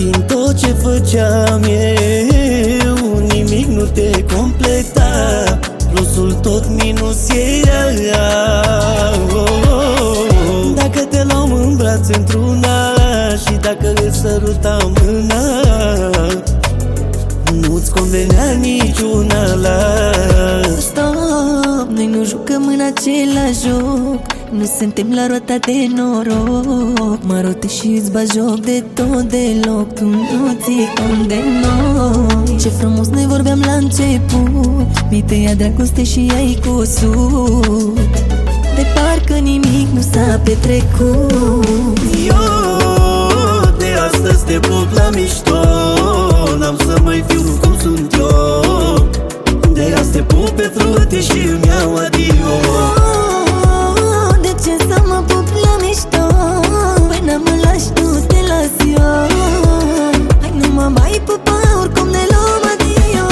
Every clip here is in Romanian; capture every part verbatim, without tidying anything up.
din tot ce făceam eu, nimic nu te completa, plusul tot minus era. Dacă te luam în brațe într-una și dacă îți sărutam mâna, nu-ți convenea niciuna la... Stop, noi nu jucăm în același joc, nu suntem la roata de noroc. Mă rote și îți bagi joc de tot deloc, tu nu ții cont de noi. Ce frumos ne vorbeam la început, mi-ai tăiat dragoste și ai cusut, de parcă nimic nu s-a petrecut. Eu de astăzi te pup la mișto, n-am să mai fiu cum sunt eu. De azi te pup pe frunte și îmi iau adio. Oh, de ce să mă pup la mișto? Până mă lași tu te las eu. Hai nu mă mai pupa, oricum ne luăm adio.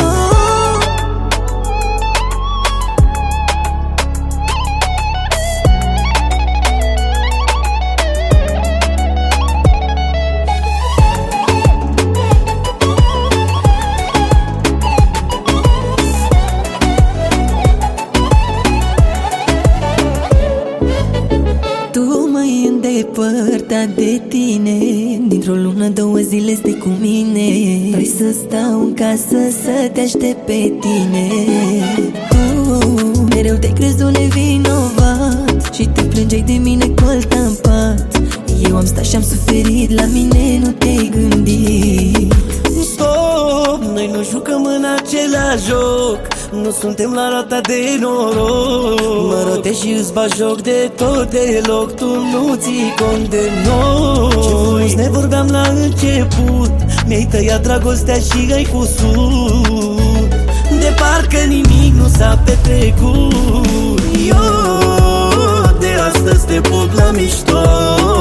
Îndepărtat de tine, dintr-o lună, două zile stai cu mine. Vrei să stau în casă să te aștept pe tine. Tu mereu te-ai crezut nevinovat și te plângeai de mine colta în pat. Eu am stat și-am suferit, la mine nu te-ai gândit. Stop, noi nu jucăm în același joc, nu suntem la roata de noroc. Mă rotești și îți bagi joc de tot deloc, tu nu ții cont de noi. Ce frumos ne vorbeam la început, mi-ai tăiat dragostea și ai cusut, de parcă nimic nu s-a petrecut. Eu de astăzi te pup la mișto,